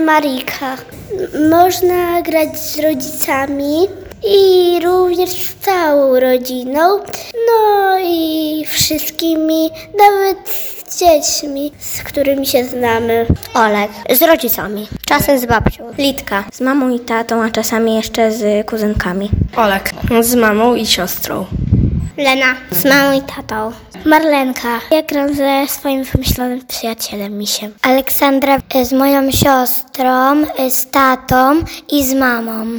Marika. Można grać z rodzicami i również z całą rodziną, no i wszystkimi, nawet z dziećmi, z którymi się znamy. Olek. Z rodzicami. Czasem z babcią. Litka. Z mamą i tatą, a czasami jeszcze z kuzynkami. Olek. Z mamą i siostrą. Lena. Z mamą i tatą. Marlenka. Ja gram ze swoim wymyślonym przyjacielem Misiem. Aleksandra z moją siostrą, z tatą i z mamą.